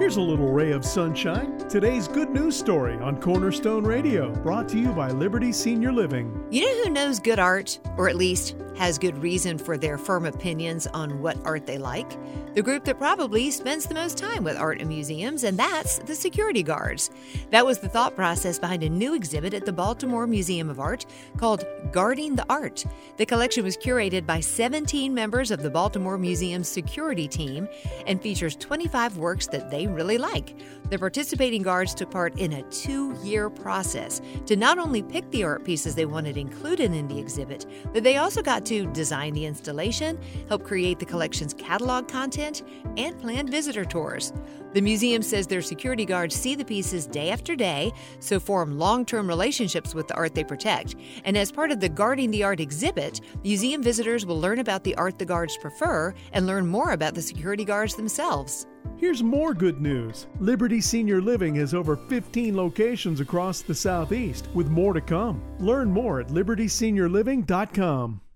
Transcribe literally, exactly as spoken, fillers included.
Here's a little ray of sunshine. Today's good news story on Cornerstone Radio, brought to you by Liberty Senior Living. You know who knows good art, or at least has good reason for their firm opinions on what art they like? The group that probably spends the most time with art and museums, and that's the security guards. That was the thought process behind a new exhibit at the Baltimore Museum of Art called Guarding the Art. The collection was curated by seventeen members of the Baltimore Museum's security team and features twenty-five works that they really like. The participating guards took part in a two-year process to not only pick the art pieces they wanted included in the exhibit, but they also got to design the installation, help create the collection's catalog content, and plan visitor tours. The museum says their security guards see the pieces day after day, so form long-term relationships with the art they protect. And as part of the Guarding the Art exhibit, museum visitors will learn about the art the guards prefer and learn more about the security guards themselves. Here's more good news. Liberty Senior Living has over fifteen locations across the Southeast, with more to come. Learn more at liberty senior living dot com.